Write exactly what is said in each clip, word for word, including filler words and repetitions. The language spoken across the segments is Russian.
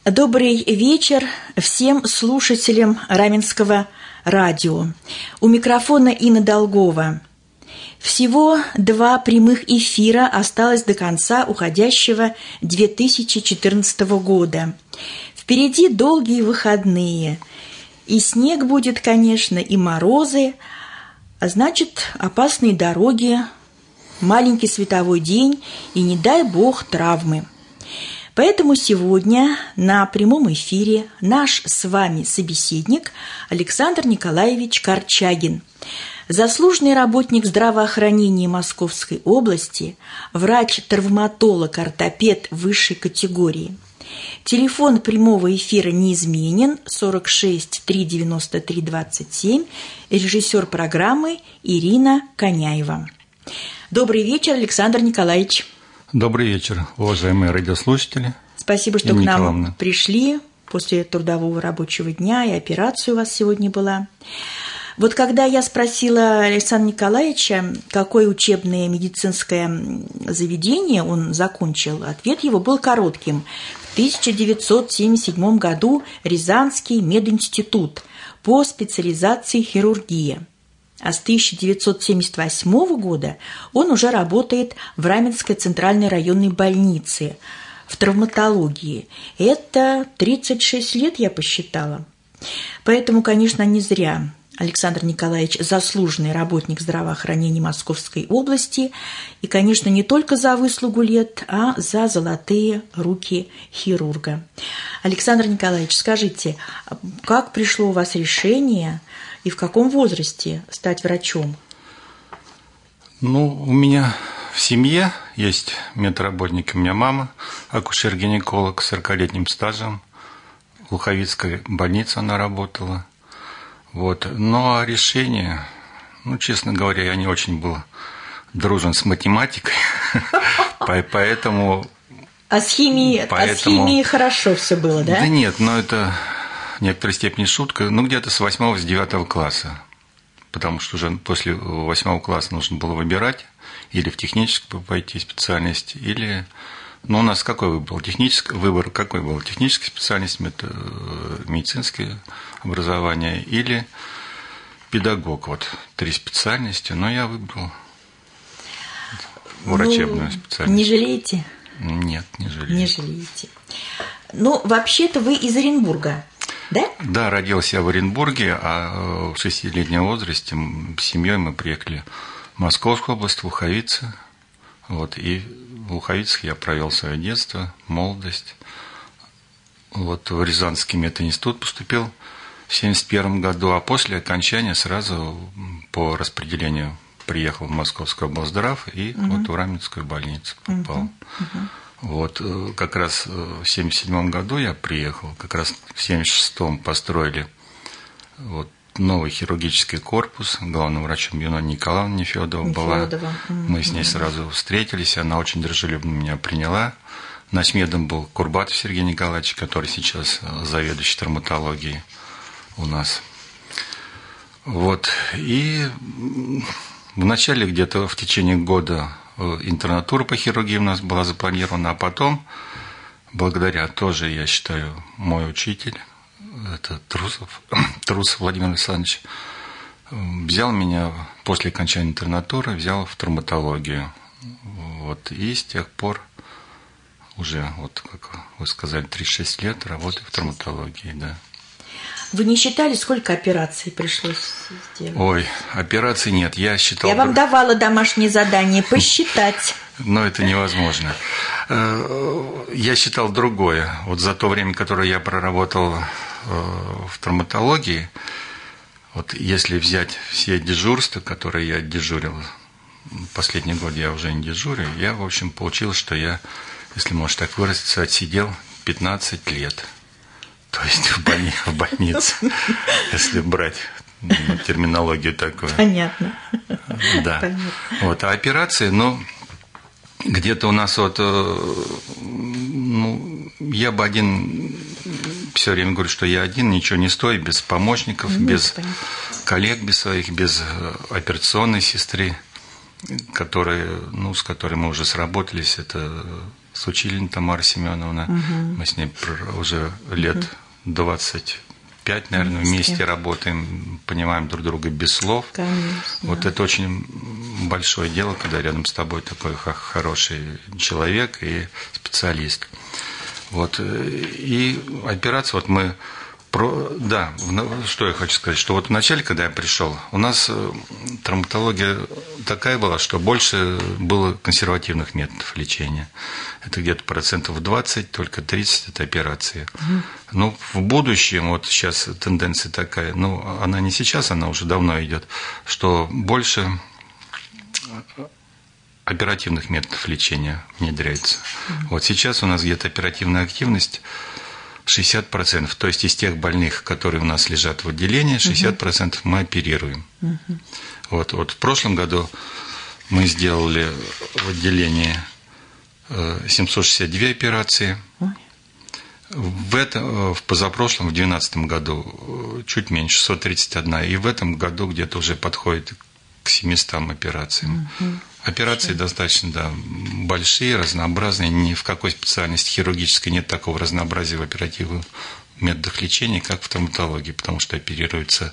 Добрый вечер всем слушателям Раменского радио. У микрофона Инна Долгова. Всего два прямых эфира осталось до конца уходящего две тысячи четырнадцатого года. Впереди долгие выходные. И снег будет, конечно, и морозы, а значит, опасные дороги, маленький световой день и, не дай бог, травмы. Поэтому сегодня на прямом эфире наш с вами собеседник Александр Николаевич Корчагин, заслуженный работник здравоохранения Московской области, врач-травматолог, ортопед высшей категории. Телефон прямого эфира неизменен сорок шесть три девяносто три двадцать семь, режиссер программы Ирина Коняева. Добрый вечер, Александр Николаевич. Добрый вечер, уважаемые радиослушатели. Спасибо, что Ирина к нам Николаевна. пришли после трудового рабочего дня, и операция у вас сегодня была. Вот когда я спросила Александра Николаевича, какое учебное медицинское заведение он закончил, ответ его был коротким. В тысяча девятьсот семьдесят седьмом году Рязанский мединститут по специализации хирургия. А с тысяча девятьсот семьдесят восьмого года он уже работает в Раменской центральной районной больнице в травматологии. Это тридцать шесть лет, я посчитала. Поэтому, конечно, не зря Александр Николаевич заслуженный работник здравоохранения Московской области. И, конечно, не только за выслугу лет, а за золотые руки хирурга. Александр Николаевич, скажите, как пришло у вас решение и в каком возрасте стать врачом? Ну, у меня в семье есть медработник. У меня мама, акушер-гинеколог с сорокалетним стажем. В Луховицкой больнице она работала. Вот. Но решение, ну, честно говоря, я не очень был дружен с математикой, поэтому... А с химией, а с химией хорошо все было, да? Да нет, но это в некоторой степени шутка. Ну, где-то с восьмого, с девятого класса. Потому что уже после восьмого класса нужно было выбирать или в техническую пойти специальность, или... Ну, у нас какой выбор был? Технический выбор какой был? Техническая специальность, медицинское образование или педагог. Вот три специальности, но я выбрал врачебную ну, специальность. Не жалеете? Нет, не жалею. Не жалеете. Ну, вообще-то вы из Оренбурга, да? Да, родился я в Оренбурге, а в шестилетнем возрасте с семьей мы приехали в Московскую область, в Луховицы. Вот, и в Луховицах я провел свое детство, молодость. Вот в Рязанский мединститут поступил в семьдесят первом году, а после окончания сразу по распределению приехал в Московскую облздрав и угу. вот в Раменскую больницу попал. Угу. Угу. Вот как раз в семьдесят седьмом году я приехал, как раз в семьдесят шестом построили вот новый хирургический корпус, главным врачом Юна Николаевна Нефёдова была. Мы с ней сразу встретились, она очень дружелюбно меня приняла. Начмедом был Курбатов Сергей Николаевич, который сейчас заведующий травматологией у нас. Вот. И вначале где-то в течение года интернатура по хирургии у нас была запланирована, а потом, благодаря тоже, я считаю, мой учитель, это Трусов, Трусов Владимир Александрович, взял меня после окончания интернатуры, взял в травматологию. Вот, и с тех пор уже, вот как вы сказали, тридцать шесть лет работаю в травматологии, да. Вы не считали, сколько операций пришлось сделать? Ой, операций нет, я считал... Я вам давала домашнее задание посчитать. Но это невозможно. Я считал другое. Вот за то время, которое я проработал в травматологии, вот если взять все дежурства, которые я дежурил, последний год я уже не дежурю, я, в общем, получилось, что я, если можно так выразиться, отсидел пятнадцать лет. То есть в, больни, в больнице, если брать ну, терминологию такую. Понятно. Да. Понятно. Вот, а операции, ну, где-то у нас вот, ну, я бы один, все время говорю, что я один, ничего не стою, без помощников, ну, без понятно. коллег, без своих, без операционной сестры, которые, ну, с которой мы уже сработались, это Сучилин Тамара Семеновна. Угу. Мы с ней уже лет угу. двадцать пять, наверное, вместе. вместе работаем, понимаем друг друга без слов. Конечно. Вот это очень большое дело, когда рядом с тобой такой хороший человек и специалист. Вот. И операция, вот мы... Про, да, что я хочу сказать, что вот вначале, когда я пришел, у нас травматология такая была, что больше было консервативных методов лечения. Это где-то процентов двадцать, только тридцать это операции. Угу. Ну, в будущем, вот сейчас тенденция такая, ну, она не сейчас, она уже давно идет, что больше оперативных методов лечения внедряется. Угу. Вот сейчас у нас где-то оперативная активность шестьдесят процентов, то есть из тех больных, которые у нас лежат в отделении, шестьдесят процентов мы оперируем. Uh-huh. Вот, вот в прошлом году мы сделали в отделении семьсот шестьдесят две операции. Uh-huh. В, этом, в позапрошлом, в две тысячи двенадцатом году, чуть меньше, шестьсот тридцать одна. И в этом году где-то уже подходит к семистам операциям. Uh-huh. Операции Хорошо. достаточно, да, большие, разнообразные. Ни в какой специальности хирургической нет такого разнообразия в оперативных методах лечения, как в травматологии, потому что оперируется...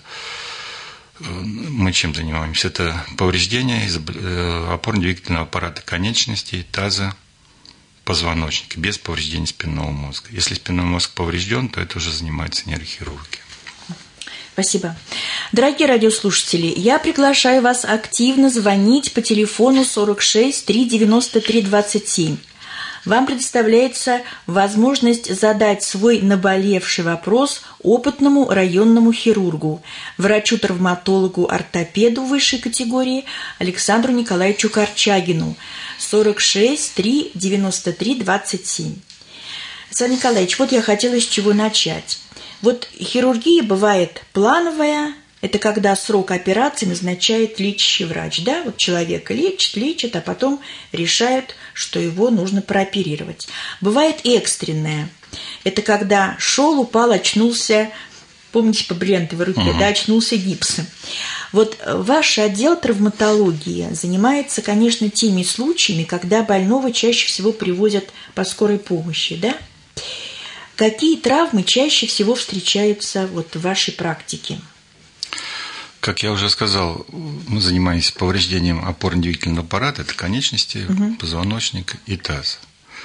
Мы чем занимаемся? Это повреждение опорно-двигательного аппарата конечностей, таза, позвоночника, без повреждения спинного мозга. Если спинной мозг поврежден, то это уже занимается нейрохирургия. Спасибо. Дорогие радиослушатели, я приглашаю вас активно звонить по телефону сорок шесть три девяносто три двадцать семь. Вам предоставляется возможность задать свой наболевший вопрос опытному районному хирургу, врачу-травматологу, ортопеду высшей категории Александру Николаевичу Корчагину. сорок шесть три девяносто три двадцать семь. Александр Николаевич, вот я хотела с чего начать. Вот хирургия бывает плановая, это когда срок операции назначает лечащий врач, да, вот человека лечит, лечит, а потом решают, что его нужно прооперировать. Бывает экстренная, это когда шел, упал, очнулся, помните, по бриллиантовой руке, угу. да, очнулся гипсом. Вот ваш отдел травматологии занимается, конечно, теми случаями, когда больного чаще всего привозят по скорой помощи, да? Какие травмы чаще всего встречаются вот в вашей практике? Как я уже сказал, мы занимаемся повреждением опорно-двигательного аппарата, это конечности, угу. позвоночник и таз.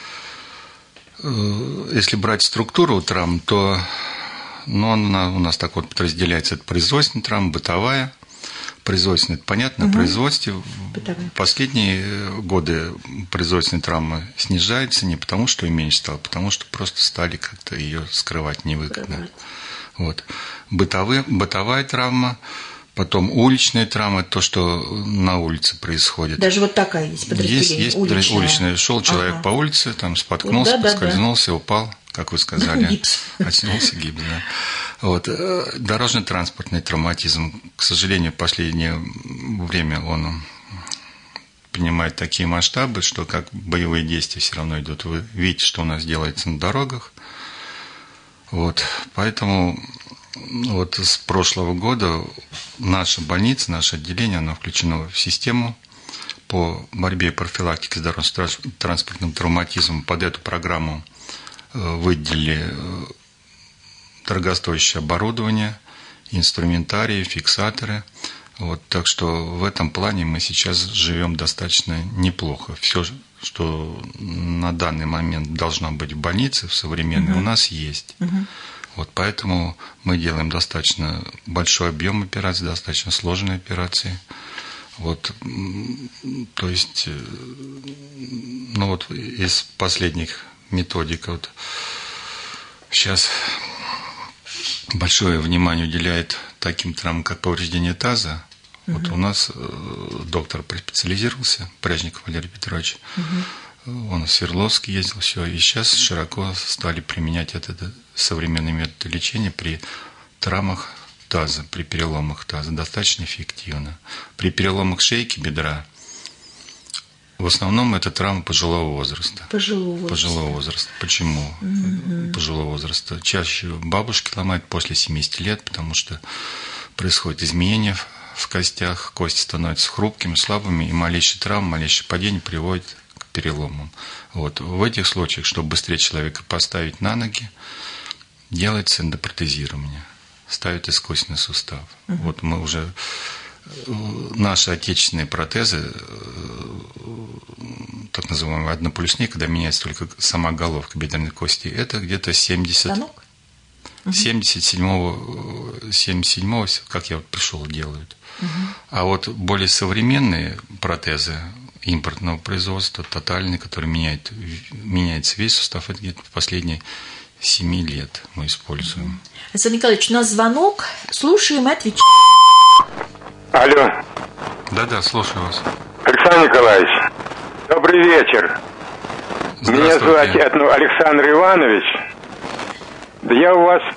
Если брать структуру травм, то ну, она у нас так вот подразделяется. Это производственная травма, бытовая. Производственная, это понятно, угу. производстве. В последние годы производственная травма снижается не потому, что ее меньше стало, а потому что просто стали как-то ее скрывать невыгодно. Вот. Бытовые, бытовая травма, потом уличная травма, то, что на улице происходит. Даже вот такая есть подразделение. Есть, есть уличная. уличная. Шел человек ага. по улице, там споткнулся, вот, да, поскользнулся, да, да. упал, как вы сказали. Гипс. Очнулся гипс, да. Вот. Дорожно-транспортный травматизм, к сожалению, в последнее время он принимает такие масштабы, что как боевые действия все равно идут. Вы видите, что у нас делается на дорогах. Вот. Поэтому вот с прошлого года наша больница, наше отделение, оно включено в систему по борьбе и профилактике с дорожно-транспортным травматизмом. Под эту программу выделили дорогостоящее оборудование, инструментарии, фиксаторы. Вот, так что в этом плане мы сейчас живем достаточно неплохо. Все, что на данный момент должно быть в больнице, в современной, угу. у нас есть. Угу. Вот, поэтому мы делаем достаточно большой объем операций, достаточно сложные операции. Вот, то есть, ну вот из последних методик, вот сейчас большое внимание уделяет таким травмам, как повреждение таза. Угу. Вот у нас доктор специализировался, Пряжников Валерий Петрович. Угу. Он в Свердловск ездил, все. И сейчас широко стали применять этот современный метод лечения при травмах таза, при переломах таза. Достаточно эффективно. При переломах шейки, бедра в основном это травма пожилого возраста. Пожилого возраста. Пожилого возраста. Почему mm-hmm. пожилого возраста? Чаще бабушки ломают после семидесяти лет, потому что происходит изменение в костях, кости становятся хрупкими, слабыми, и малейший травма, малейшее падение приводит к переломом. Вот. В этих случаях, чтобы быстрее человека поставить на ноги, делается эндопротезирование, ставят искусственный сустав. Uh-huh. Вот мы уже наши отечественные протезы, так называемые однополюсные, когда меняется только сама головка бедренной кости, это где-то семьдесят, семьдесят седьмого, семьдесят седьмого, как я вот пришел, делают. Uh-huh. А вот более современные протезы импортного производства, тотальные, которые меняют, меняется весь сустав, это где-то в последние семи лет мы используем. Александр Николаевич, у нас звонок. Слушаем и отвечаем. Алло. Да-да, слушаю вас. Александр Николаевич, добрый вечер. Меня зовут ну, Александр Иванович. Я у вас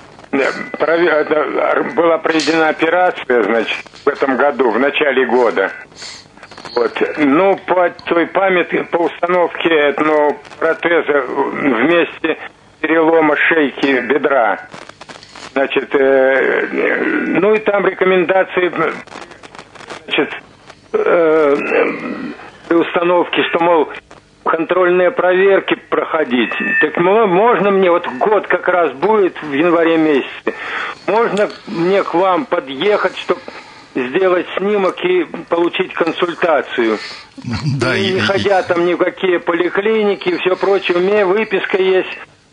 была проведена операция, значит, в этом году, в начале года. Вот. Ну, по той памяти, по установке ну, протеза вместе перелома шейки бедра. Значит, э, ну и там рекомендации, значит, э, при установке, что, мол, контрольные проверки проходить. Так можно мне, вот год как раз будет в январе месяце, можно мне к вам подъехать, чтобы сделать снимок и получить консультацию. Да, и, и, не ходя там ни в какие поликлиники и все прочее, у меня выписка есть.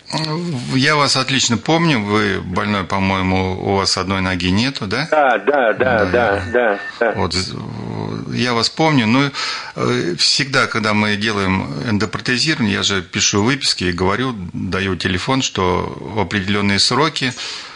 Я вас отлично помню, вы больной, по-моему, у вас одной ноги нету, да? Да, да, да, да, да, да, да. Вот, я вас помню, но всегда, когда мы делаем эндопротезирование, я же пишу выписки и говорю, даю телефон, что в определенные сроки,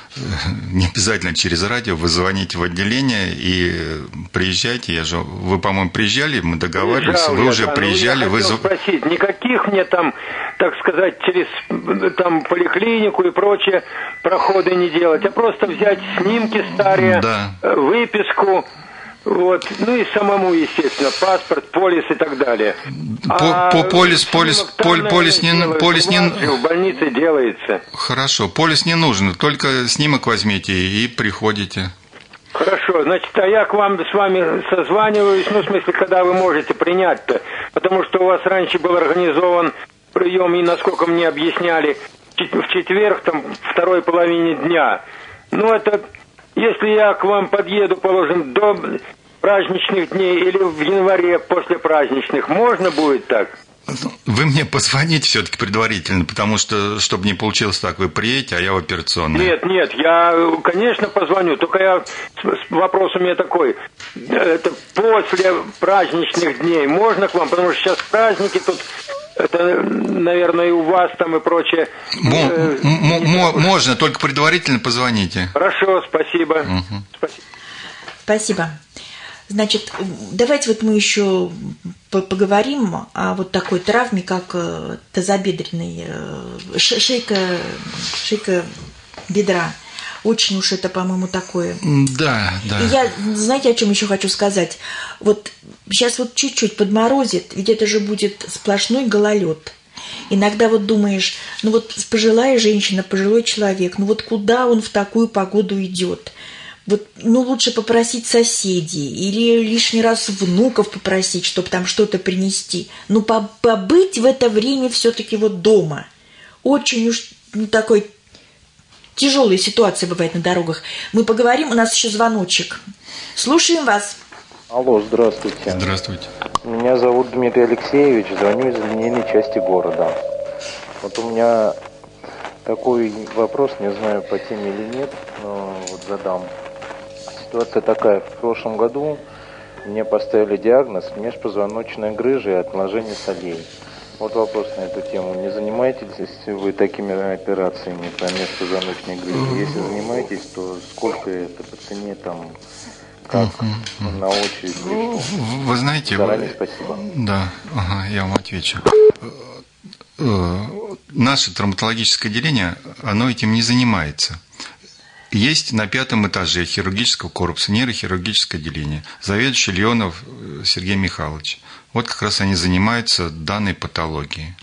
не обязательно через радио, вы звоните в отделение и приезжайте. Я же, вы, по-моему, приезжали, мы договаривались, Приезжал вы я, уже да, приезжали. Я вы... хотел спросить, никаких мне там, так сказать, через там поликлинику и прочее проходы не делать, а просто взять снимки старые, да. выписку. Вот. Ну и самому, естественно, паспорт, полис и так далее. По, а по полис, полис, полис, полис не, полис не... В больнице делается. Хорошо, полис не нужен, только снимок возьмите и приходите. Хорошо, значит, а я к вам с вами созваниваюсь, ну, в смысле, когда вы можете принять-то, потому что у вас раньше был организован прием, и, насколько мне объясняли, в четверг, там, второй половине дня. Ну, это... Если я к вам подъеду, положим, до праздничных дней или в январе после праздничных, можно будет так? Вы мне позвоните все-таки предварительно, потому что, чтобы не получилось так, вы приедете, а я в операционной. Нет, нет, я, конечно, позвоню, только я, вопрос у меня такой, это после праздничных дней можно к вам, потому что сейчас праздники тут... Это, наверное, и у вас там и прочее. М- м- м- можно, только предварительно позвоните. Хорошо, спасибо. Угу. Спасибо. Спасибо. Значит, давайте вот мы еще поговорим о вот такой травме, как тазобедренный, шейка, шейка бедра. Очень уж это, по-моему, такое. Да, да. И я, знаете, о чем еще хочу сказать? Вот сейчас вот чуть-чуть подморозит, ведь это же будет сплошной гололед. Иногда вот думаешь, ну вот пожилая женщина, пожилой человек, ну вот куда он в такую погоду идет? Вот, ну лучше попросить соседей или лишний раз внуков попросить, чтобы там что-то принести. Ну побыть в это время все-таки вот дома. Очень уж ну, такой... Тяжелая ситуация бывает на дорогах. Мы поговорим, у нас еще звоночек. Слушаем вас. Алло, здравствуйте. Здравствуйте. Меня зовут Дмитрий Алексеевич, звоню из линейной части города. Вот у меня такой вопрос, не знаю, по теме или нет, но вот задам. Ситуация такая, в прошлом году мне поставили диагноз межпозвоночная грыжа и отложение солей. Вот вопрос на эту тему. Не занимаетесь ли вы такими операциями по межпозвоночной грыже? Если занимаетесь, то сколько это по цене, там, как uh-huh. на очередь? Вы знаете... Заранее вы... спасибо. Да, ага, я вам отвечу. Наше травматологическое отделение, оно этим не занимается. Есть на пятом этаже хирургического корпуса нейрохирургическое отделение. Заведующий Леонов Сергей Михайлович. Вот как раз они занимаются данной патологией.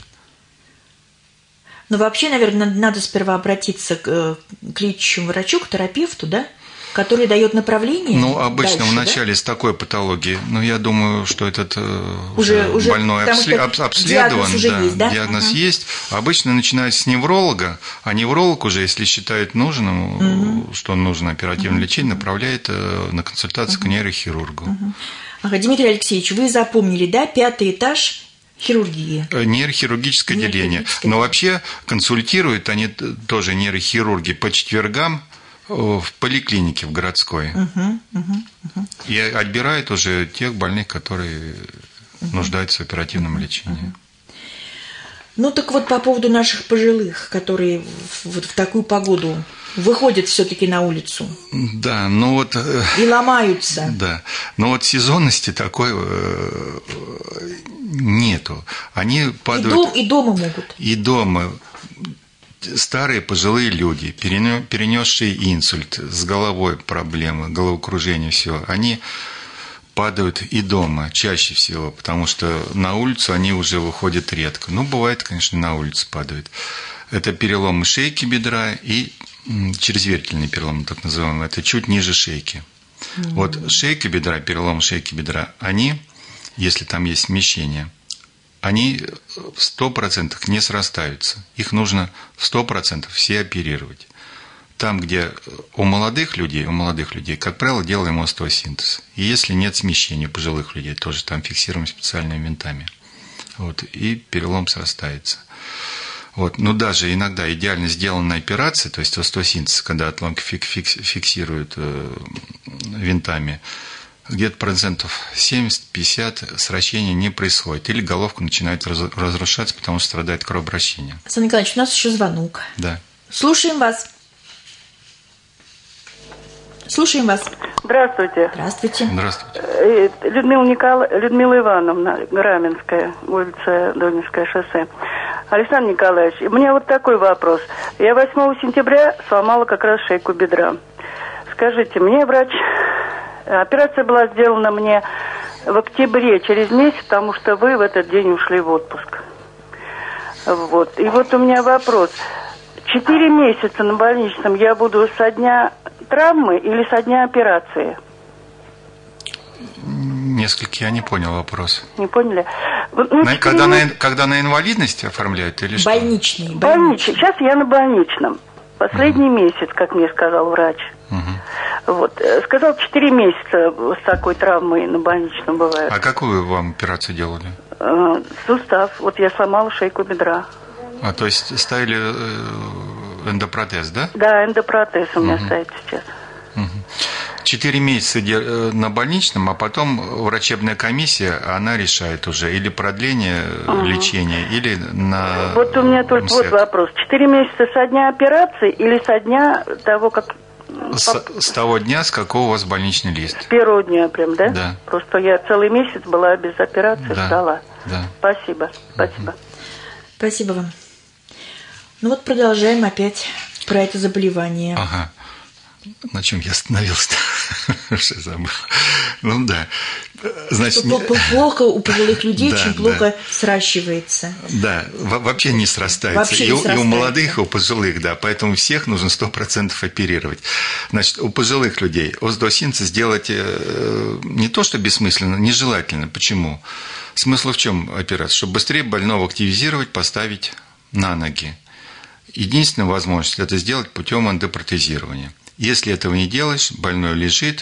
Ну, вообще, наверное, надо сперва обратиться к, к лечащему врачу, к терапевту, да? который дает направление? Ну, обычно дальше, вначале да? с такой патологией, но я думаю, что этот уже, уже, уже больной обслед... обследован, диагноз уже да, есть, да? диагноз угу. есть. Обычно начинается с невролога, а невролог уже, если считает нужным, угу. что нужно оперативное угу. лечение, направляет на консультацию угу. к нейрохирургу. Угу. Ага, Дмитрий Алексеевич, вы запомнили, да, пятый этаж хирургии? Нейрохирургическое отделение. Но вообще консультируют они тоже нейрохирурги по четвергам в поликлинике в городской. Угу, угу, угу. И отбирают уже тех больных, которые угу. нуждаются в оперативном угу. лечении. Угу. Ну так вот по поводу наших пожилых, которые вот в такую погоду выходят все-таки на улицу. Да, ну вот... И ломаются. Да, но вот сезонности такой нету. Они падают... И, дом, и дома могут. И дома. Старые пожилые люди, перенесшие инсульт, с головой проблемы, головокружение, все, они падают и дома чаще всего, потому что на улицу они уже выходят редко. Ну, бывает, конечно, на улице падают. Это переломы шейки бедра и чрезвертельный перелом, так называемый, это чуть ниже шейки. Mm-hmm. Вот шейка бедра, перелом шейки бедра, они, если там есть смещение, они в сто процентов не срастаются. Их нужно в сто процентов все оперировать. Там, где у молодых людей, у молодых людей, как правило, делаем остеосинтез. И если нет смещения у пожилых людей, тоже там фиксируем специальными винтами. Вот, и перелом срастается. Вот, но даже иногда идеально сделанная операция, то есть остеосинтез, когда отломки фиксируют винтами, где-то процентов семьдесят-пятьдесят сращения не происходит. Или головка начинает разрушаться, потому что страдает кровообращение. Александр Николаевич, у нас еще звонок. Да. Слушаем вас. Слушаем вас. Здравствуйте. Здравствуйте. Здравствуйте. Людмила, Никол... Людмила Ивановна, Раменская, улица Донецкое шоссе. Александр Николаевич, у меня вот такой вопрос. Я восьмого сентября сломала как раз шейку бедра. Скажите, мне врач... Операция была сделана мне в октябре, через месяц, потому что вы в этот день ушли в отпуск. Вот. И вот у меня вопрос. Четыре месяца на больничном я буду со дня травмы или со дня операции? Несколько, я не понял вопрос. Не поняли? Ну, на, когда, месяца... на, когда на инвалидности оформляют или что? Больничный. Больничный. Сейчас я на больничном. Последний угу. месяц, как мне сказал врач. Угу. Вот. Сказал, четыре месяца с такой травмой на больничном бывает. А какую вам операцию делали? Э, сустав. Вот я сломала шейку бедра. А, то есть ставили эндопротез, да? Да, эндопротез у меня угу. стоит сейчас. Угу. Четыре месяца на больничном, а потом врачебная комиссия, она решает уже или продление угу. лечения, или на... Вот у меня только вот вопрос. Четыре месяца со дня операции или со дня того, как... С, с того дня, с какого у вас больничный лист? С первого дня прям, да? Да. Просто я целый месяц была без операции, да. ждала. Да. Спасибо, спасибо. Угу. Спасибо вам. Ну вот продолжаем опять про это заболевание. Ага. На чем я остановился? Уже забыл. Ну да. Значит, плохо у пожилых людей, да, очень плохо да. сращивается. Да, вообще не срастается. Вообще не и, срастается. И у молодых, и у пожилых, да. Поэтому всех нужно сто процентов оперировать. Значит, у пожилых людей остеосинтез сделать не то, что бессмысленно, нежелательно. Почему? Смысл в чем операция? Чтобы быстрее больного активизировать, поставить на ноги. Единственная возможность это сделать путем эндопротезирования. Если этого не делаешь, больной лежит,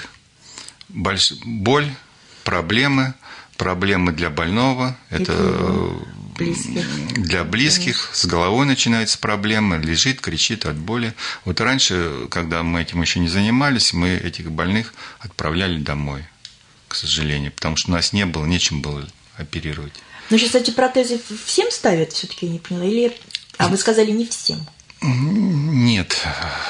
боль, проблемы, проблемы для больного, это близких. Для близких, с головой начинаются проблемы, лежит, кричит от боли. Вот раньше, когда мы этим еще не занимались, мы этих больных отправляли домой, к сожалению, потому что у нас не было, нечем было оперировать. Но сейчас эти протезы всем ставят, все-таки я не поняла, или... А вы сказали, не всем. Нет,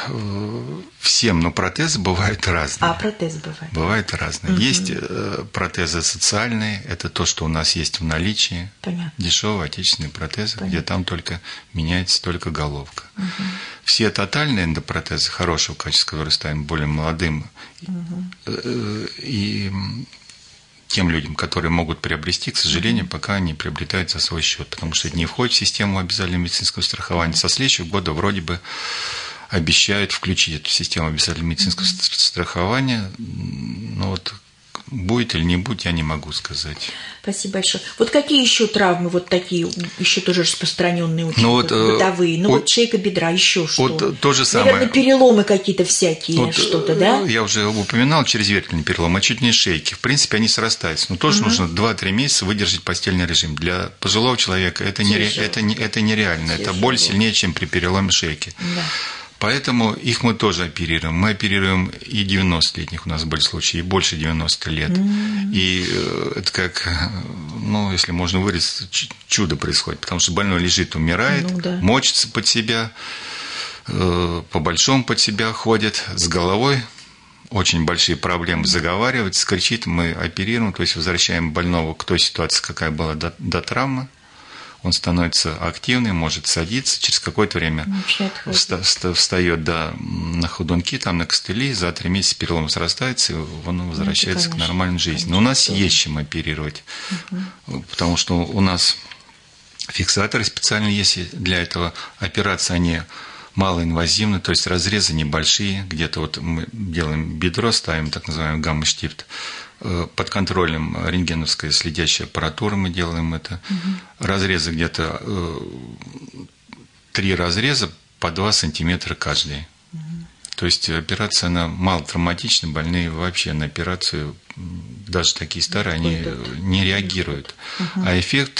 всем, но протезы бывают разные. А, протезы бывают. Бывают разные. Угу. Есть протезы социальные, это то, что у нас есть в наличии. Понятно. Дешевые отечественные протезы, Понятно. где там только меняется только головка. Угу. Все тотальные эндопротезы хорошего качества, которые ставим более молодым угу. и тем людям, которые могут приобрести, к сожалению, mm-hmm. пока не приобретают за свой счет, потому что это не входит в систему обязательного медицинского страхования. Со следующего года вроде бы обещают включить эту систему обязательного медицинского страхования. Но вот будет или не будет, я не могу сказать. Спасибо большое. Вот какие еще травмы, вот такие, еще тоже распространенные, очень ну, вот, бытовые? Ну, вот, вот шейка бедра, еще что? Вот то же самое. Наверное, переломы какие-то всякие, вот, что-то, да? Я уже упоминал чрезвертельный перелом, а чуть не шейки. В принципе, они срастаются. Но тоже угу. нужно два-три месяца выдержать постельный режим. Для пожилого человека это, не, это, не, это нереально. Тяжело. Это боль сильнее, чем при переломе шейки. Да. Поэтому их мы тоже оперируем. Мы оперируем и девяностолетних, у нас были случаи, и больше девяноста лет. Mm-hmm. И это как, ну, если можно выразить, чудо происходит. Потому что больной лежит, умирает, ну, да. мочится под себя, по-большому под себя ходит, с головой. Очень большие проблемы, заговаривать, кричит, мы оперируем, то есть возвращаем больного к той ситуации, какая была до, до травмы. Он становится активным, может садиться, через какое-то время вста- встает да, на ходунки, там, на костыли, за три месяца перелом возрастается, и он возвращается ну, конечно, к нормальной жизни. Конечно, Но у нас тоже. Есть чем оперировать, угу. потому что у нас фиксаторы специально есть для этого. Операции, они малоинвазивны, то есть разрезы небольшие, где-то вот мы делаем бедро, ставим так называемый гамма-штифт, под контролем рентгеновской следящей аппаратуры мы делаем это. Угу. Разрезы где-то три разреза по два сантиметра каждый. Угу. То есть операция, она мало травматична, больные вообще на операцию, даже такие старые, они не реагируют. Угу. А эффект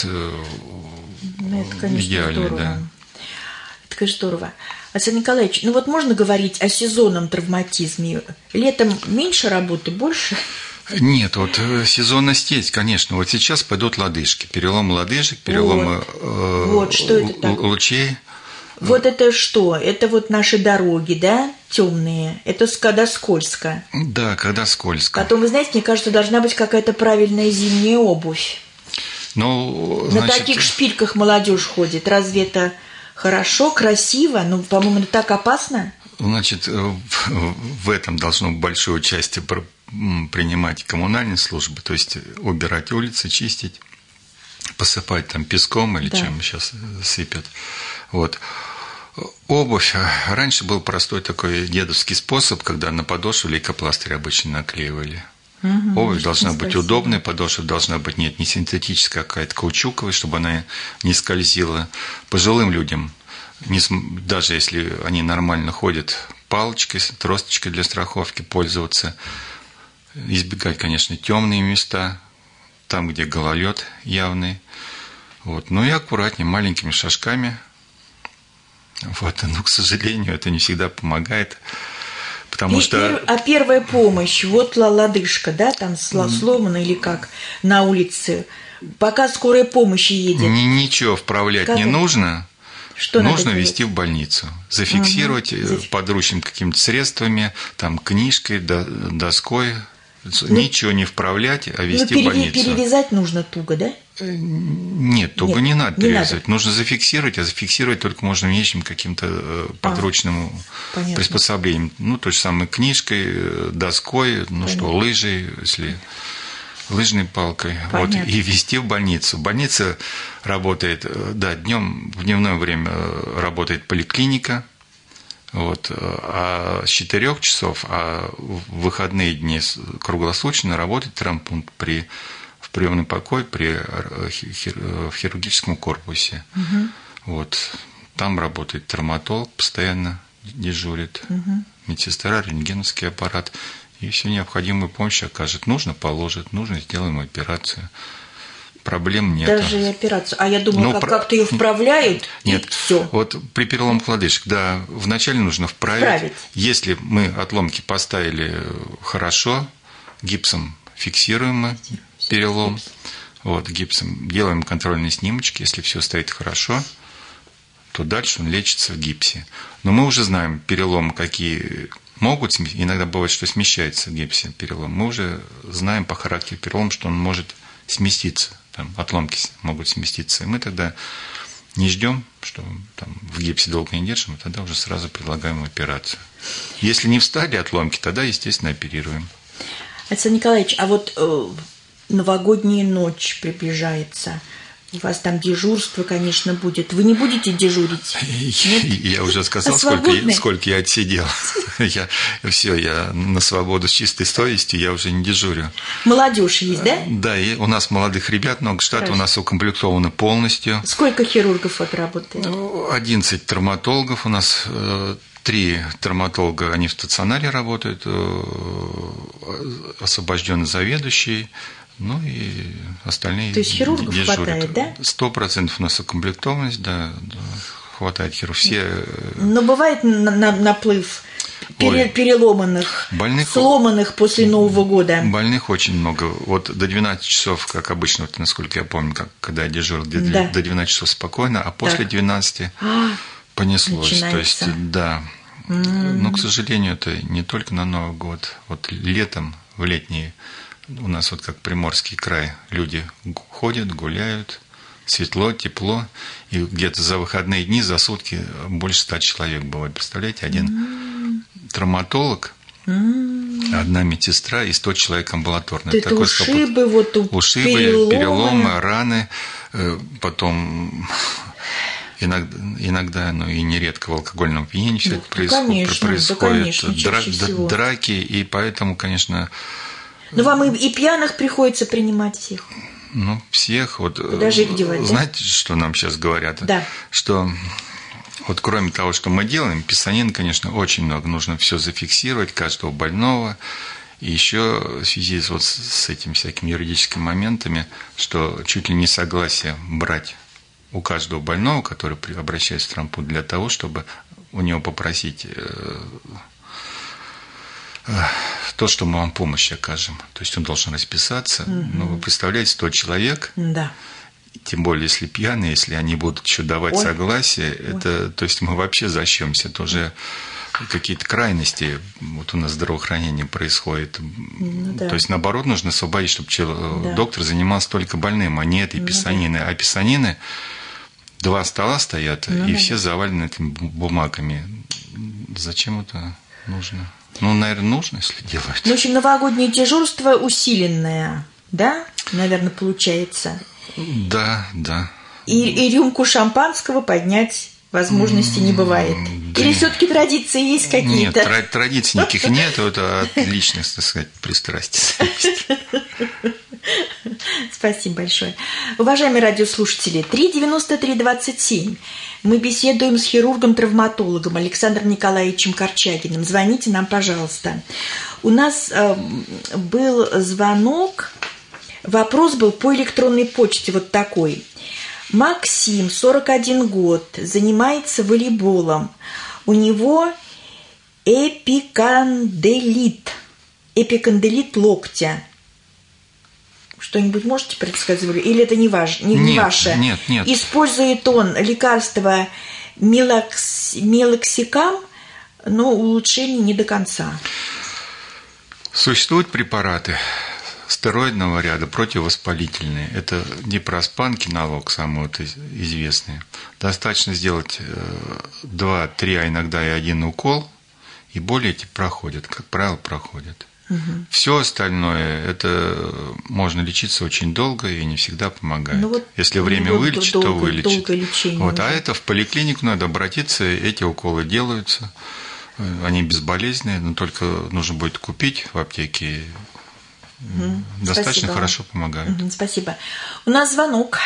ну, это, конечно, идеальный. Здорово. Да. Это, конечно, здорово. Александр Николаевич, ну вот можно говорить о сезонном травматизме? Летом меньше работы, больше? Нет, вот сезонность есть, конечно. Вот сейчас пойдут лодыжки, перелом лодыжек, переломы вот. Э, вот, что это так? лучей. Вот это что? Это вот наши дороги, да, темные? Это когда скользко? Да, когда скользко. Потом, вы знаете, мне кажется, должна быть какая-то правильная зимняя обувь. Ну, На значит... таких шпильках молодежь ходит. Разве это хорошо, красиво? Ну, по-моему, это так опасно. Значит, в этом должно большое участие принимать коммунальные службы, то есть убирать улицы, чистить, посыпать там песком или да. чем сейчас сыпят. Вот. Обувь. Раньше был простой такой дедовский способ, когда на подошву лейкопластырь обычно наклеивали. Угу, Обувь должна быть спасибо. удобной, подошва должна быть нет, не синтетическая, а какая-то каучуковая, чтобы она не скользила. Пожилым людям, даже если они нормально ходят, палочкой, тросточкой для страховки пользоваться. Избегать, конечно, темные места, там, где гололед явный. Вот. Ну и аккуратнее, маленькими шажками. Вот. Но, к сожалению, это не всегда помогает. Потому и что... пер... А первая помощь, вот лодыжка, да, там сломана или как на улице, пока скорая помощь едет. Ничего вправлять как... не нужно. Что нужно везти в больницу, зафиксировать угу. подручными какими-то средствами, там, книжкой, доской. Ну, ничего не вправлять, а везти ну, в больницу. Перевязать нужно туго, да? Нет, туго Нет, не надо не перевязать. Надо. Нужно зафиксировать, а зафиксировать только можно вещим каким-то подручным а, приспособлением. Ну, той же самой книжкой, доской, ну понятно. Что, лыжей, если лыжной палкой. Вот, и везти в больницу. Больница работает, да, днем, в дневное время работает поликлиника. Вот, а с четырёх часов, а в выходные дни круглосуточно работает травмпункт при, в приемный покой при хир, в хирургическом корпусе. Угу. Вот, там работает травматолог, постоянно дежурит, угу. медсестра, рентгеновский аппарат, и всю необходимую помощь окажет. Нужно, положит, нужно, сделаем операцию. Проблем нет. Даже и операцию. А я думала, ну, как, про... как-то ее вправляют, нет. и все. Вот при переломах лодыжек, да, вначале нужно вправить. Вправить. Если мы отломки поставили хорошо, гипсом фиксируем мы перелом, гипс. Вот, гипсом делаем контрольные снимочки, если все стоит хорошо, то дальше он лечится в гипсе. Но мы уже знаем переломы, какие могут, иногда бывает, что смещается в гипсе перелом, мы уже знаем по характеру перелома, что он может сместиться. Там, отломки могут сместиться, и мы тогда не ждем, что там, в гипсе долго не держим, и тогда уже сразу предлагаем операцию. Если не встали отломки, тогда, естественно, оперируем. Александр Николаевич, а вот э, новогодняя ночь приближается. У вас там дежурство, конечно, будет. Вы не будете дежурить? Нет? Я уже сказал, сколько я, сколько я отсидел. Я, все, я на свободу с чистой совестью, я уже не дежурю. Молодежь есть, да? Да, и у нас молодых ребят много, штат Хорошо. У нас укомплектованы полностью. Сколько хирургов вот работает? одиннадцать травматологов у нас. Три травматолога, они в стационаре работают, освобожденный заведующий, ну и остальные. То есть хирургов дежурят. Хватает, да? Сто процентов у нас укомплектованность, да, хватает хирургов. Все. Но бывает наплыв пере, переломанных, больных, сломанных после Нового года. Больных очень много. Вот до двенадцати часов, как обычно, вот, насколько я помню, как, когда я дежурил, где-то да. до двенадцати часов спокойно, а после так. двенадцати понеслось. Начинается. То есть, да. Mm. Но, к сожалению, это не только на Новый год. Вот летом, в летние, у нас вот как Приморский край, люди ходят, гуляют, светло, тепло, и где-то за выходные дни, за сутки больше ста человек бывает. Представляете, один mm. травматолог, mm. одна медсестра и сто человек амбулаторно. Это такой ушибы, вот ушибы, переломы. переломы, раны, потом... Иногда, иногда, ну и нередко в алкогольном опьянении все да, это происходит, конечно, происходит да, конечно, дра- драки, и поэтому, конечно... Но вам и, и пьяных приходится принимать всех? Ну, всех. Вот, куда же их девать, знаете, да? что нам сейчас говорят? Да. Что вот кроме того, что мы делаем, писанин, конечно, очень много. Нужно все зафиксировать, каждого больного. И еще в связи вот с этими всякими юридическими моментами, что чуть ли не согласие брать у каждого больного, который обращается в травмпункт, для того, чтобы у него попросить то, что мы вам помощь окажем. То есть он должен расписаться. Угу. Ну, вы представляете, сто человек, да. Тем более, если пьяные, если они будут еще давать Ой. согласие, Ой. это, то есть мы вообще защемся. Это уже какие-то крайности вот у нас здравоохранение происходит. Ну, да. То есть, наоборот, нужно освободить, чтобы да. доктор занимался только больным, а не этой ну, писанины. Да. А писанины... Два стола стоят, ну, и да. все завалены этими бумагами. Зачем это нужно? Ну, наверное, нужно, если делать. Ну, в общем, новогоднее дежурство усиленное, да? Наверное, получается. Да, да. И, и рюмку шампанского поднять возможности не бывает. Да. Или все-таки традиции есть какие-то? Нет, традиций никаких нет. Это от личных, так сказать, пристрастий зависит. Спасибо большое. Уважаемые радиослушатели, три девяносто три двадцать семь. Мы беседуем с хирургом-травматологом Александром Николаевичем Корчагиным. Звоните нам, пожалуйста. У нас э, был звонок, вопрос был по электронной почте вот такой. Максим, сорок один год, занимается волейболом. У него эпиконделит, эпиконделит локтя. Что-нибудь можете предсказывать? Или это не, ваш, не, нет, не ваше? Нет, нет. Использует он лекарство мелокс, мелоксикам, но улучшение не до конца. Существуют препараты стероидного ряда, противовоспалительные. Это дипроспан, кинолог, самый вот известный. Достаточно сделать два-три, а иногда и один укол, и боли эти проходят, как правило, проходят. Угу. Все остальное, это можно лечиться очень долго и не всегда помогает. Ну, вот если время дол- вылечит, долго, то вылечит. Вот, а это в поликлинику надо обратиться, эти уколы делаются. Они безболезненные, но только нужно будет купить в аптеке. Угу. Достаточно Спасибо. Хорошо помогают. Угу, спасибо. У нас звонок.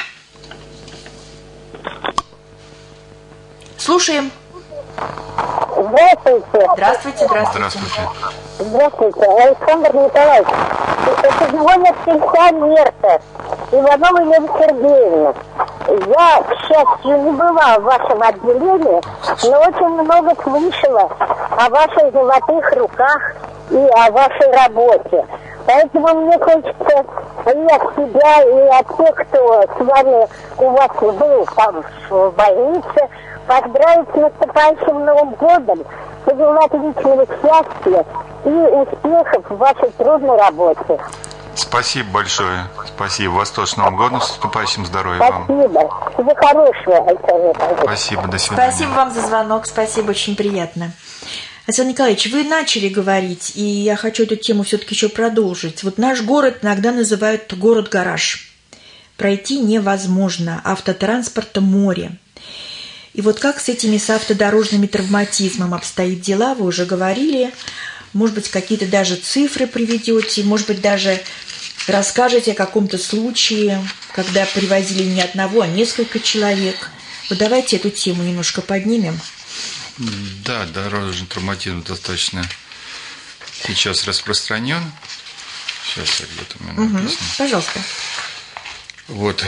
Слушаем. Здравствуйте. Здравствуйте, здравствуйте. Здравствуйте. Здравствуйте, Александр Николаевич. Это сегодня пенсионерка Иванова Елена Сергеевна. Я, к счастью, не была в вашем отделении, но очень много слышала о ваших золотых руках и о вашей работе. Поэтому мне хочется и от себя, и от тех, кто с вами у вас был там в больнице, поздравить с наступающим Новым годом, пожелать личного счастья и успехов в вашей трудной работе. Спасибо большое. Спасибо. Вас тоже с Новым годом, с наступающим здоровьем вам. Спасибо. Всего хорошего, Александр. Спасибо, до свидания. Спасибо вам за звонок, спасибо, очень приятно. Александр Николаевич, вы начали говорить, и я хочу эту тему все-таки еще продолжить. Вот наш город иногда называют город-гараж. пройти невозможно, автотранспорта море. И вот как с этими с автодорожными травматизмом обстоят дела, вы уже говорили. Может быть, какие-то даже цифры приведете, может быть, даже расскажете о каком-то случае, когда привозили не одного, а несколько человек. Вот давайте эту тему немножко поднимем. Да, дорожный травматизм достаточно сейчас распространен. Сейчас я где-то у меня написано. Угу, пожалуйста. Вот.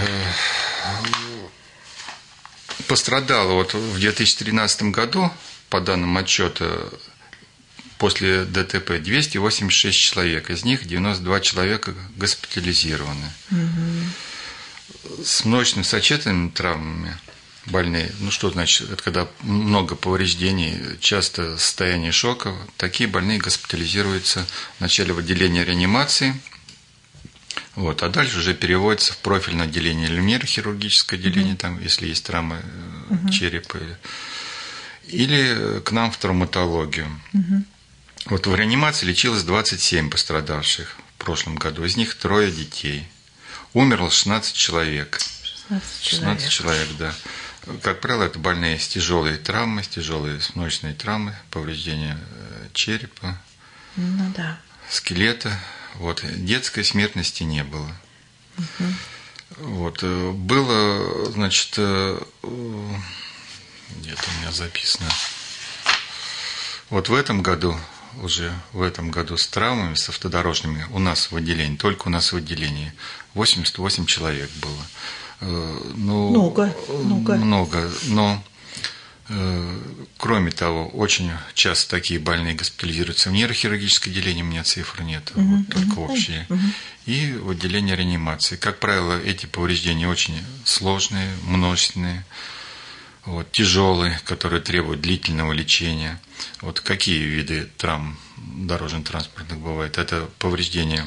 Пострадало вот в две тысячи тринадцатом году, по данным отчета, после ДТП двести восемьдесят шесть человек. Из них девяносто два человека госпитализированы. Угу. С множественными сочетанными травмами больные. Ну, что значит? Это когда много повреждений, часто состояние шока. Такие больные госпитализируются вначале в отделении реанимации, вот, а дальше уже переводятся в профильное отделение или нейрохирургическое отделение, mm-hmm. там, если есть травмы mm-hmm. черепа, или к нам в травматологию. Mm-hmm. Вот в реанимации лечилось двадцать семь пострадавших в прошлом году, из них трое детей. Умерло шестнадцать человек. шестнадцать человек. шестнадцать человек, да. Как правило, это больные с тяжелой травмой, с тяжелой с множественной травмой, повреждение черепа, ну, да. скелета. Вот. Детской смертности не было. Угу. Вот. Было, значит, где-то у меня записано. Вот в этом году, уже в этом году с травмами, с автодорожными, у нас в отделении, только у нас в отделении, восемьдесят восемь человек было. Ну, много, много. Много, но э, кроме того, очень часто такие больные госпитализируются в нейрохирургическое отделение, у меня цифр нет, угу, вот, только угу, общие, угу. И в отделении реанимации. Как правило, эти повреждения очень сложные, множественные, вот, тяжелые, которые требуют длительного лечения. Вот какие виды травм дорожно-транспортных бывают? Это повреждения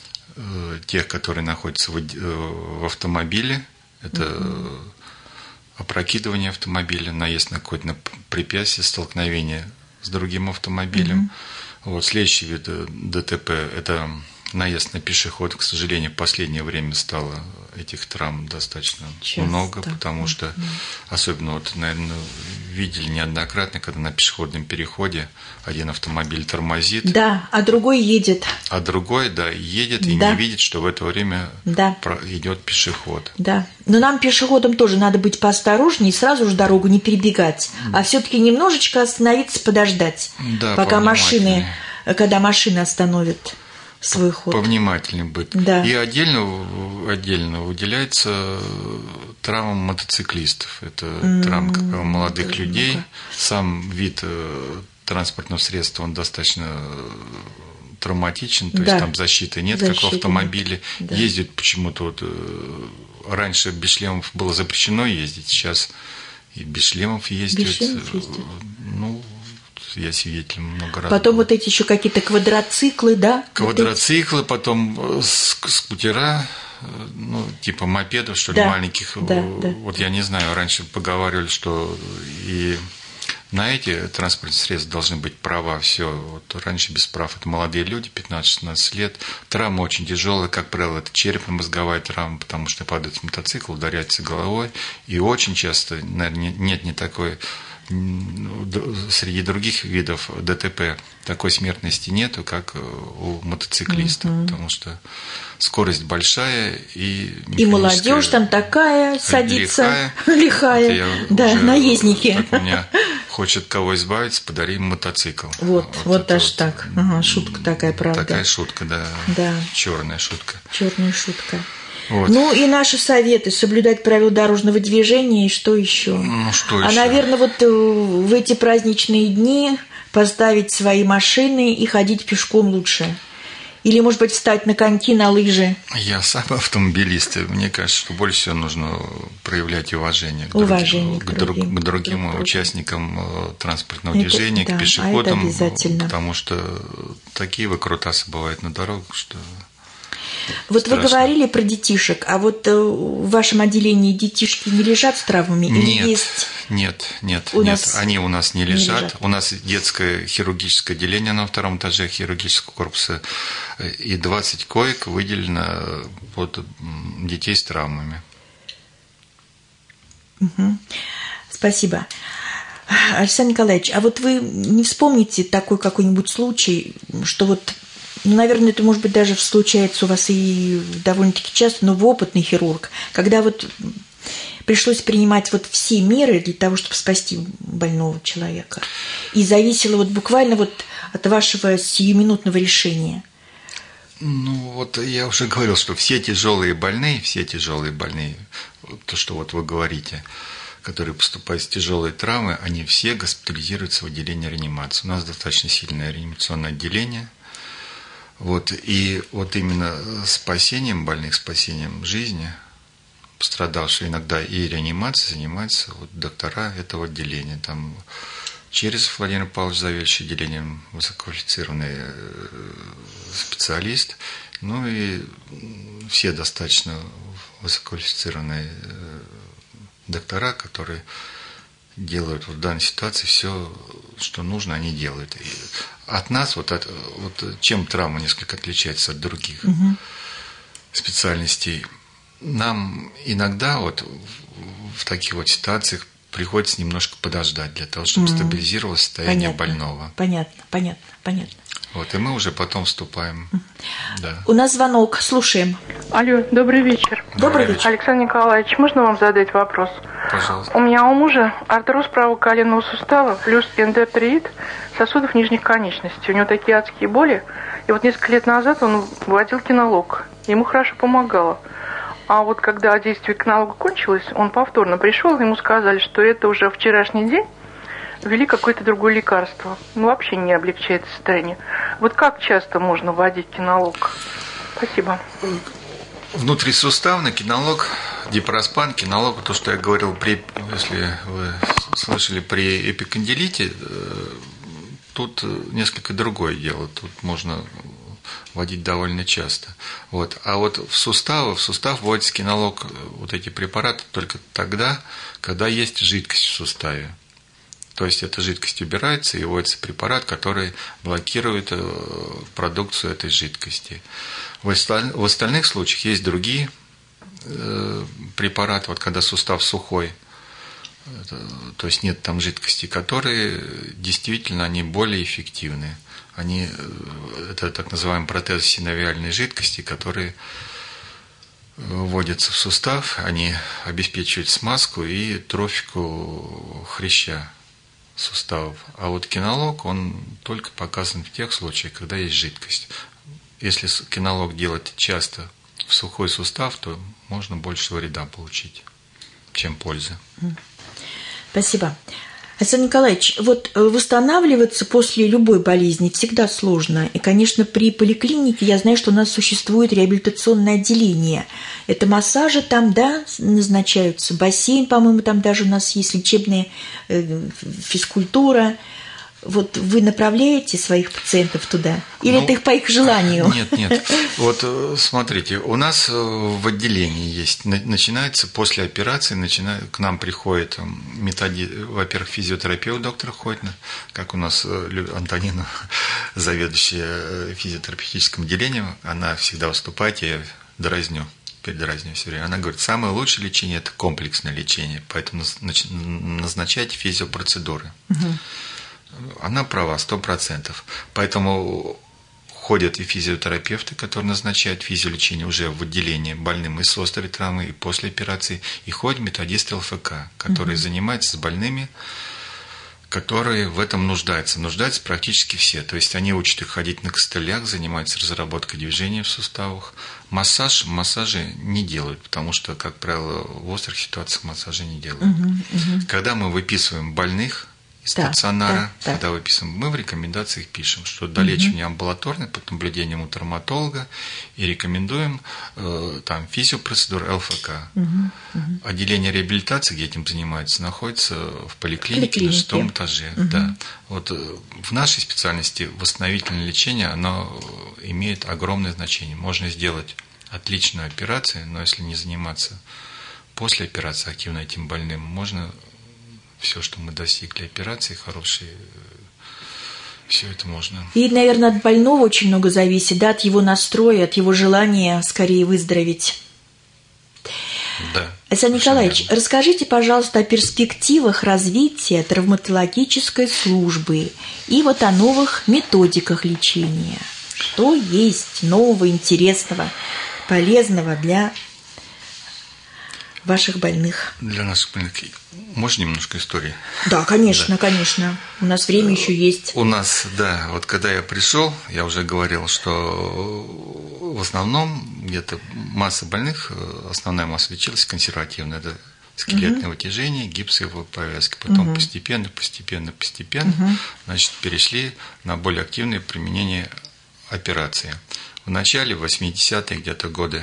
э, тех, которые находятся в, э, в автомобиле. Это uh-huh. опрокидывание автомобиля, наезд на какое-то препятствие, столкновение с другим автомобилем. Uh-huh. Вот, следующий вид ДТП – это наезд на пешехода. К сожалению, в последнее время стало этих травм достаточно часто. Много, потому что, uh-huh. особенно, вот, наверное, видели неоднократно, когда на пешеходном переходе один автомобиль тормозит. Да, а другой едет. А другой, да, едет и да. не видит, что в это время да. идет пешеход. Да. Но нам, пешеходам, тоже надо быть поосторожнее и сразу же дорогу не перебегать, а все-таки немножечко остановиться, подождать, да, пока машины, когда машины остановят свой ход. Повнимательнее быть. Да. И отдельно, отдельно выделяется травма мотоциклистов. Это mm-hmm. травма, как правило, молодых mm-hmm. людей. Сам вид транспортного средства, он достаточно травматичен, то да. есть там защиты нет, защиты как в автомобиле. Да. Ездят почему-то, вот, раньше без шлемов было запрещено ездить, сейчас и без шлемов ездят. Без шлемов ездят. Ну, я свидетель много раз. Потом был. Вот эти еще какие-то квадроциклы, да? Квадроциклы, вот потом скутера, ну, типа мопедов, что ли, да. маленьких. Да, да. Вот я не знаю, раньше поговаривали, что и на эти транспортные средства должны быть права, все. Вот раньше без прав. Это молодые люди, пятнадцать-шестнадцать лет. Травма очень тяжелая, как правило, это черепно-мозговая травма, потому что падает с мотоцикла, ударяется головой. И очень часто, наверное, нет не такой... Среди других видов ДТП такой смертности нету, как у мотоциклистов, mm-hmm. потому что скорость большая и и молодежь там такая садится лихая, лихая. Да, наездники. Так, меня хочет кого избавиться, подари ему мотоцикл. Вот, вот, вот даже вот, так. Ага, шутка такая, правда. Такая шутка, да. Да. Черная шутка. Черная шутка. Вот. Ну и наши советы: соблюдать правила дорожного движения, и что еще? Ну, что а, еще? наверное, вот в эти праздничные дни поставить свои машины и ходить пешком лучше. Или, может быть, встать на коньки, на лыжи. Я сам автомобилист, и мне кажется, что больше всего нужно проявлять уважение к, уважение друг, к, другим, к другим друг, участникам транспортного это, движения, да, к пешеходам, а это обязательно. Потому что такие выкрутасы бывают на дорогах, что... Вот страшно. Вы говорили про детишек, а вот в вашем отделении детишки не лежат с травмами? Или нет, есть... нет, нет, у нет, нас они у нас не лежат. не лежат. У нас детское хирургическое отделение на втором этаже хирургического корпуса, и двадцать коек выделено под детей с травмами. Угу. Спасибо. Александр Николаевич, а вот вы не вспомните такой какой-нибудь случай, что вот, ну, наверное, это, может быть, даже случается у вас и довольно-таки часто, но вы опытный хирург, когда вот пришлось принимать вот все меры для того, чтобы спасти больного человека, и зависело вот буквально вот от вашего сиюминутного решения? Ну, вот я уже говорил, что все тяжелые больные, все тяжелые больные, то, что вот вы говорите, которые поступают с тяжелой травмой, они все госпитализируются в отделении реанимации. У нас достаточно сильное реанимационное отделение. Вот, и вот именно спасением больных, спасением жизни пострадавших, иногда и реанимацией занимаются вот доктора этого отделения. Там Черезов Владимир Павлович, заведующий отделением, высококвалифицированный специалист, ну и все достаточно высококвалифицированные доктора, которые делают в данной ситуации все, что нужно, они делают. И от нас, вот, от, вот чем травма несколько отличается от других угу. специальностей, нам иногда вот в таких вот ситуациях приходится немножко подождать для того, чтобы угу. стабилизировалось состояние понятно, больного. Понятно, понятно, понятно. Вот, и мы уже потом вступаем. Да. У нас звонок, слушаем. Алло, добрый вечер. Добрый вечер. Александр Николаевич, можно вам задать вопрос? Пожалуйста. У меня у мужа артроз правого коленного сустава плюс эндоартерит сосудов нижних конечностей. У него такие адские боли. И вот несколько лет назад он вводил кинолог. Ему хорошо помогало. А вот когда действие кинолога кончилось, он повторно пришел, ему сказали, что это уже вчерашний день, ввели какое-то другое лекарство. Ну, вообще не облегчает состояние. Вот как часто можно вводить кинолог? Спасибо. Внутрисуставный кинолог, дипроспан, кинолог, то, что я говорил, при, если вы слышали, при эпикондилите, тут несколько другое дело. Тут можно вводить довольно часто. Вот. А вот в суставы, в сустав вводится кинолог, вот эти препараты только тогда, когда есть жидкость в суставе. То есть эта жидкость убирается и вводится препарат, который блокирует продукцию этой жидкости. В остальных случаях есть другие препараты, вот когда сустав сухой, то есть нет там жидкости, которые действительно они более эффективны. Они, это так называемые протезы синовиальной жидкости, которые вводятся в сустав, они обеспечивают смазку и трофику хряща суставов. А вот кинолог, он только показан в тех случаях, когда есть жидкость. Если кинолог делать часто в сухой сустав, то можно больше вреда получить, чем пользы. Спасибо. Александр Николаевич, вот восстанавливаться после любой болезни всегда сложно. И, конечно, при поликлинике я знаю, что у нас существует реабилитационное отделение. Это массажи там, да, назначаются, бассейн, по-моему, там даже у нас есть лечебная физкультура. Вот вы направляете своих пациентов туда? Или ну, это их по их желанию? Нет, нет. Вот смотрите, у нас в отделении есть, начинается после операции, начинает, к нам приходит методи, во-первых, физиотерапевт, доктор ходит, как у нас Антонина, заведующая физиотерапевтическим отделением, она всегда выступает, я дразню. Передразниваю все время. Она говорит, самое лучшее лечение – это комплексное лечение, поэтому назначайте физиопроцедуры. Угу. Она права, сто процентов. Поэтому ходят и физиотерапевты, которые назначают физиолечение уже в отделении больным и с острой травмой, и после операции. И ходят методисты ЛФК, которые угу. занимаются с больными, которые в этом нуждаются. Нуждаются практически все. То есть они учат их ходить на костылях, занимаются разработкой движения в суставах. Массаж, массажи не делают, потому что, как правило, в острых ситуациях массажи не делают. Угу, угу. Когда мы выписываем больных из да, стационара, да, когда да. выписываем, мы в рекомендациях пишем, что долечивание угу. амбулаторное под наблюдением у травматолога, и рекомендуем э, там физиопроцедуры ЛФК. Угу, угу. Отделение реабилитации, где этим занимаются, находится в поликлинике, поликлинике. на шестом этаже. Угу. Да. Вот в нашей специальности восстановительное лечение, оно имеет огромное значение. Можно сделать отличную операцию, но если не заниматься после операции активно этим больным, можно все, что мы достигли операции, хорошие, все это можно. И, наверное, от больного очень много зависит, да, от его настроя, от его желания скорее выздороветь. Да. Александр Николаевич, верно. Расскажите, пожалуйста, о перспективах развития травматологической службы и вот о новых методиках лечения. Что есть нового, интересного, полезного для ваших больных? Для наших больных. Можно немножко истории? Да, конечно, Да. конечно. У нас время еще есть. У нас, да, вот когда я пришел, я уже говорил, что в основном где-то масса больных, основная масса лечилась консервативно. Это скелетное угу. вытяжение, гипсовые повязки. Потом угу. постепенно, постепенно, постепенно, угу. значит, перешли на более активное применение операции. В начале, в восьмидесятые где-то годы,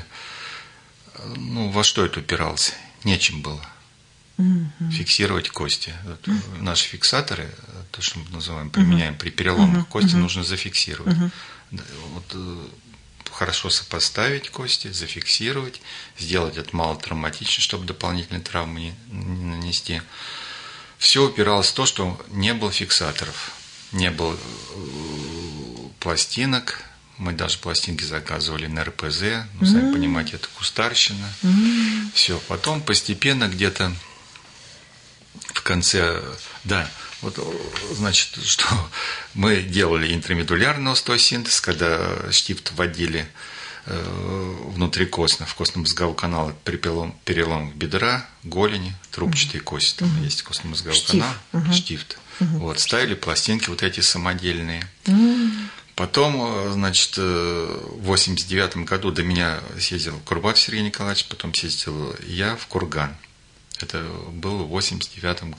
ну, во что это упиралось? Нечем было. Угу. Фиксировать кости. Вот угу. Наши фиксаторы, то, что мы называем, применяем угу. при переломах, угу. кости угу. нужно зафиксировать. Угу. Вот, хорошо сопоставить кости, зафиксировать, сделать это мало травматично, чтобы дополнительные травмы не, не нанести. Все упиралось в то, что не было фиксаторов, не было пластинок. Мы даже пластинки заказывали на эр пэ зэ, ну, сами mm-hmm. понимаете, это кустарщина. Mm-hmm. Все, потом постепенно где-то в конце, да, вот, значит, что мы делали интрамедулярный остеосинтез, когда штифт вводили э, внутрикостно, в костно-мозговой канал при перелом, перелом бедра, голени, трубчатые mm-hmm. кости, там mm-hmm. есть костно-мозговой штифт. канал, mm-hmm. штифт. Mm-hmm. Вот, ставили пластинки вот эти самодельные. Mm-hmm. Потом, значит, в восемьдесят девятом году до меня съездил Курбатов Сергей Николаевич, потом съездил я в Курган. Это было в восемьдесят девятом,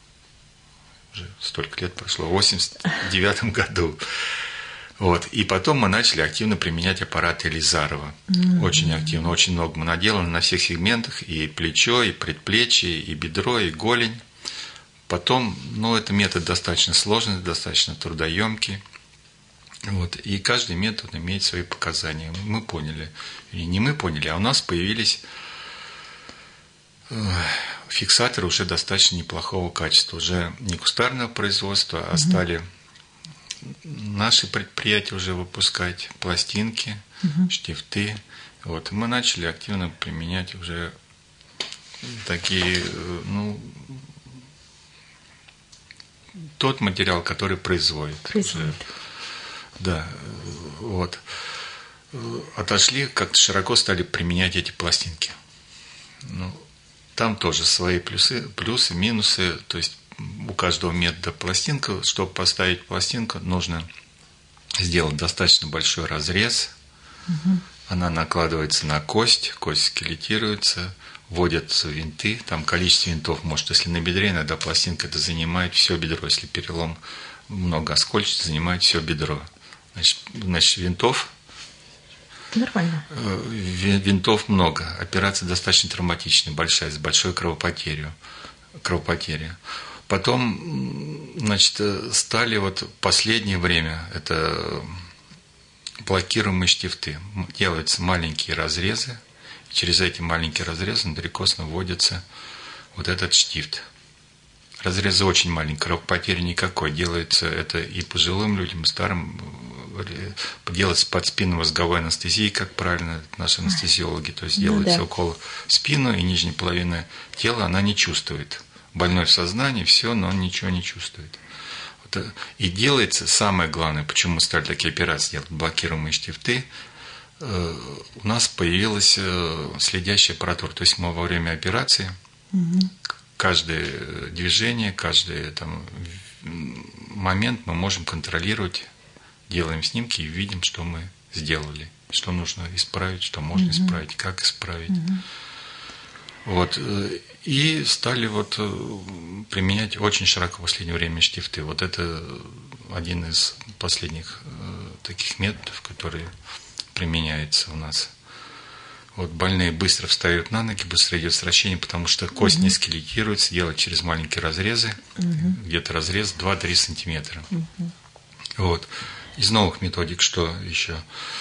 уже столько лет прошло, в восемьдесят девятом году. Вот. И потом мы начали активно применять аппараты Елизарова. Mm-hmm. Очень активно, очень много мы наделали на всех сегментах, и плечо, и предплечье, и бедро, и голень. Потом, ну, это метод достаточно сложный, достаточно трудоемкий. Вот. И каждый метод имеет свои показания. Мы поняли, и не мы поняли, а у нас появились фиксаторы уже достаточно неплохого качества. Уже не кустарного производства, а угу. стали наши предприятия уже выпускать пластинки, угу. штифты. Вот. И мы начали активно применять уже такие, ну, тот материал, который производит. Производит. Уже. Да, вот. Отошли, как-то широко стали применять эти пластинки. Ну, там тоже свои плюсы, плюсы, минусы. То есть у каждого метода пластинка. Чтобы поставить пластинку, нужно сделать достаточно большой разрез. Угу. Она накладывается на кость, кость скелетируется, вводятся винты. Там количество винтов, может, если на бедре, иногда пластинка это занимает все бедро. Если перелом много оскольчатый, занимает все бедро. Значит, значит, винтов. Нормально. Винтов много. Операция достаточно травматичная, большая, с большой кровопотерей. кровопотерей. Потом, значит, стали вот в последнее время это блокируемые штифты. Делаются маленькие разрезы. И через эти маленькие разрезы внутрикостно вводится вот этот штифт. Разрезы очень маленькие, кровопотери никакой. Делается это и пожилым людям, и старым. Делается под спинномозговой анестезией, как правильно наши анестезиологи. То есть ну, делается да. укол в спину, и нижняя половина тела она не чувствует. Больной в сознании, все, но он ничего не чувствует. Вот. И делается самое главное, почему мы стали такие операции делать, блокируемые штифты. У нас появилась следящая аппаратура. То есть мы во время операции угу. каждое движение, каждый там, момент мы можем контролировать. Делаем снимки и видим, что мы сделали, что нужно исправить, что можно mm-hmm. исправить, как исправить. Mm-hmm. Вот. И стали вот применять очень широко в последнее время штифты. Вот это один из последних таких методов, который применяется у нас. Вот больные быстро встают на ноги, быстро идет сращение, потому что кость mm-hmm. не скелетируется, делать через маленькие разрезы, mm-hmm. где-то разрез два-три сантиметра. Mm-hmm. Вот. Из новых методик, что еще?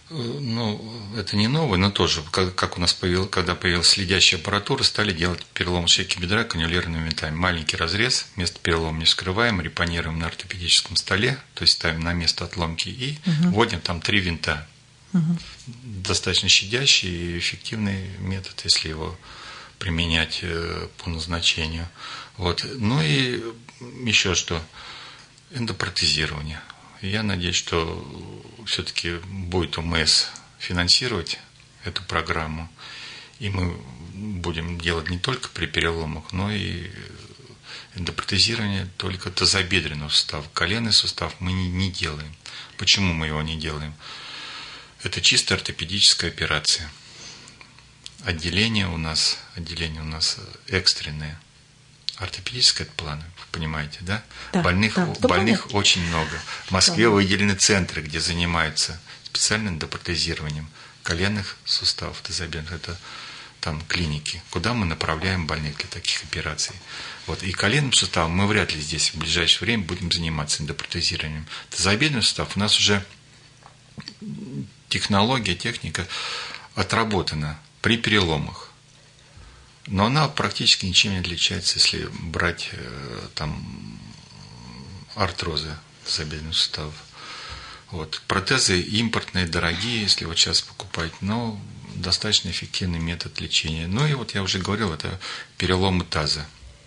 Ну, это не новое, но тоже, как, как у нас появилось, когда появилась следящая аппаратура, стали делать перелом шейки бедра канюлярными винтами. Маленький разрез, место перелома не вскрываем, репанируем на ортопедическом столе, то есть ставим на место отломки и угу. вводим там три винта. Угу. Достаточно щадящий и эффективный метод, если его применять по назначению. Вот. Ну и еще что, эндопротезирование. Я надеюсь, что все-таки будет ОМС финансировать эту программу, и мы будем делать не только при переломах, но и эндопротезирование только тазобедренного сустава. Коленный сустав мы не, не делаем. Почему мы его не делаем? Это чисто ортопедическая операция. Отделение у нас, отделение у нас экстренное. Ортопедическое планы, вы понимаете, да? Да, больных да, больных очень много. В Москве да. выделены центры, где занимаются специальным эндопротезированием коленных суставов, тазобедренных. Это там клиники, куда мы направляем больных для таких операций. Вот. И коленным суставом мы вряд ли здесь в ближайшее время будем заниматься эндопротезированием. Тазобедренный сустав у нас уже технология, техника отработана при переломах. Но она практически ничем не отличается, если брать там артрозы тазобедренных суставов. Вот. Протезы импортные, дорогие, если вот сейчас покупать, но достаточно эффективный метод лечения. Ну и вот я уже говорил, это переломы таза.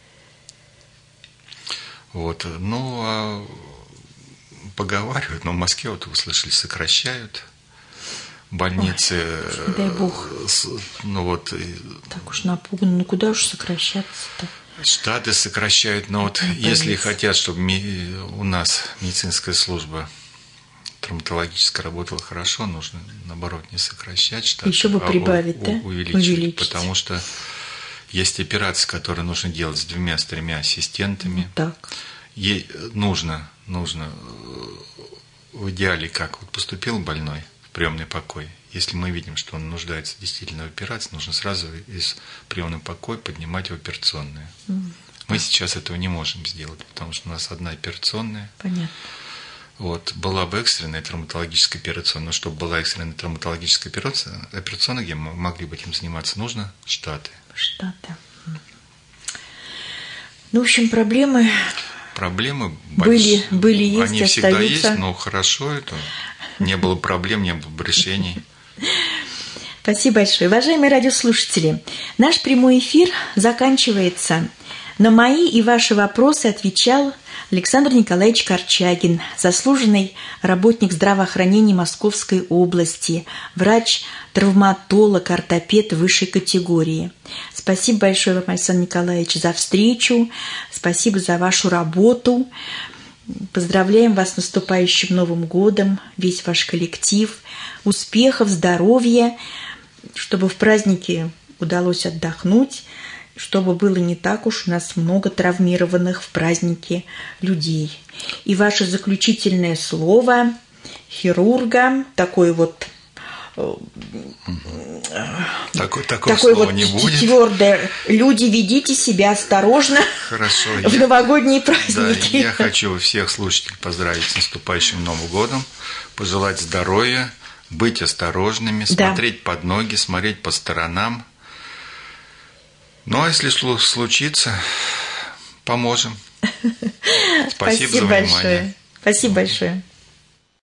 Вот. Ну, а поговаривают, но в Москве, вот вы слышали, сокращают. Больницы, Ой, дай бог. Ну вот. Так уж напуганы, ну куда уж сокращаться-то? Штаты сокращают, но вот если хотят, чтобы у нас медицинская служба травматологическая работала хорошо, нужно, наоборот, не сокращать штаты, еще бы прибавить, а да? увеличить, увеличить, потому что есть операции, которые нужно делать с двумя, с тремя ассистентами. Ну, так. Ей нужно, нужно в идеале, как вот поступил больной, приемный покой. Если мы видим, что он нуждается действительно в операции, нужно сразу из приемного покоя поднимать в операционную. Mm. Мы да. сейчас этого не можем сделать, потому что у нас одна операционная. Понятно. Вот, была бы экстренная травматологическая операционная, но чтобы была экстренная травматологическая операция, операционная, где мы могли бы этим заниматься, нужно штаты. Штаты. Ну, в общем, проблемы... Проблемы были, большие. были есть, Они остаются. всегда есть, но хорошо это. Не было проблем, не было бы решений. Спасибо большое. Уважаемые радиослушатели, наш прямой эфир заканчивается. На мои и ваши вопросы отвечал Александр Николаевич Корчагин, заслуженный работник здравоохранения Московской области, врач-травматолог, ортопед высшей категории. Спасибо большое вам, Александр Николаевич, за встречу. Спасибо за вашу работу. Поздравляем вас с наступающим Новым годом, весь ваш коллектив. Успехов, здоровья, чтобы в праздники удалось отдохнуть, чтобы было не так уж у нас много травмированных в праздники людей. И ваше заключительное слово хирурга, такой вот Такой, такого такой слова вот не будет. Твердое. Люди, ведите себя осторожно. Хорошо. В я, новогодние праздники. Да, я хочу всех слушателей поздравить с наступающим Новым годом, пожелать здоровья, быть осторожными, смотреть да. под ноги, смотреть по сторонам. Ну, а если случится, поможем. Спасибо, Спасибо за внимание. Большое. Спасибо большое.